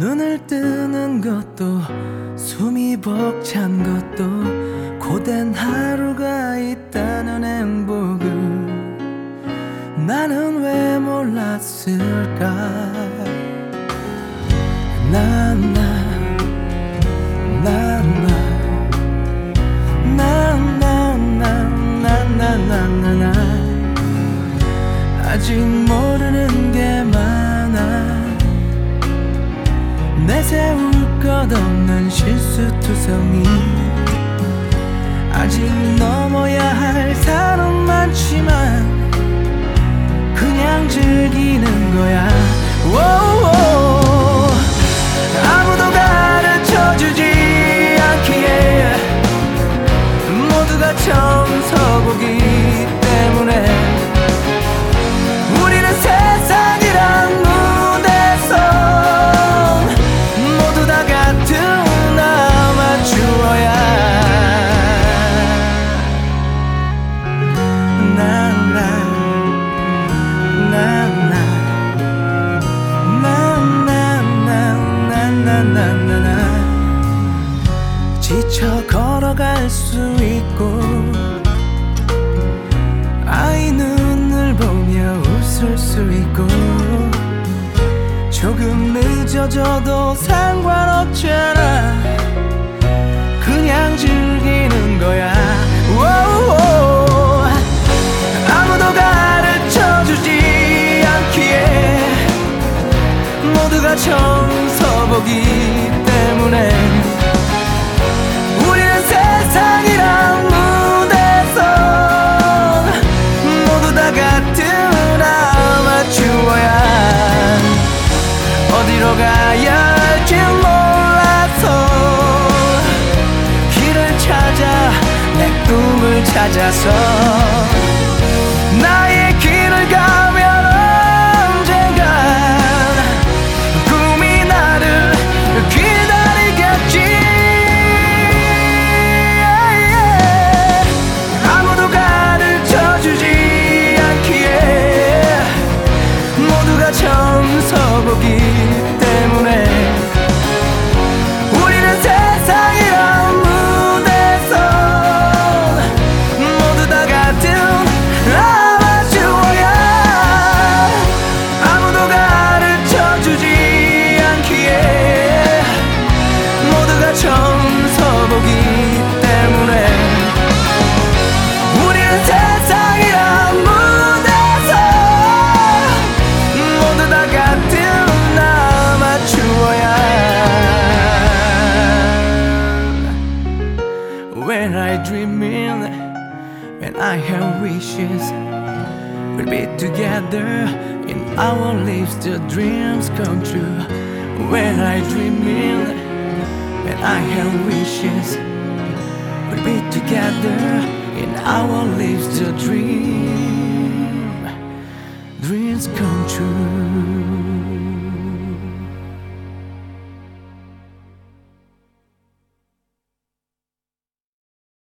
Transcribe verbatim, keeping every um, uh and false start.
눈을 뜨는 것도 숨이 벅찬 것도 고된 하루가 있다는 행복을 나는 왜 몰랐을까. 나나나나나나나나나나나 아직 모르는 게 많아. 내세울 것 없는 실수투성이 아직 넘어야 할 산은 많지만 그냥 즐기는 거야. 오오. 아무도 가르쳐주지 않기에 모두가 처음 서보기 때문에 우리는 세상이란 무대에서 모두 다 같은 아마추어야. 나나 나나 나나나나나나나 지쳐 걸어갈 수 있고 아이 눈을 보며 웃을 수 있고 조금 늦어져도 상관없잖아. 그냥 즐기는 거야. 오오. 아무도 가르쳐주지 않기에 모두가 처음 서보기 때문에 우리는 세상이란 무대에서 모두 다 같은 아마추어야. 어디로 가야 할지 몰라서 길을 찾아 내 꿈을 찾아서 나의 길을 가면 언젠간 꿈이 나를 기다리겠지. 아무도 가르쳐주지 않기에 모두가 처음 서보기 때문에 우리는 세상이란 무대에서 모두 다 같은 아마추어야. 아무도 가르쳐주지 않기에 모두가 처음 서보기 때문에 우리는 세상이란 무대에서 모두 다 같은 아마추어야. When I dreaming, when I have wishes, we'll be together in our lives till dreams come true. When I dreaming, when I have wishes, we'll be together in our lives till dream, dreams come true.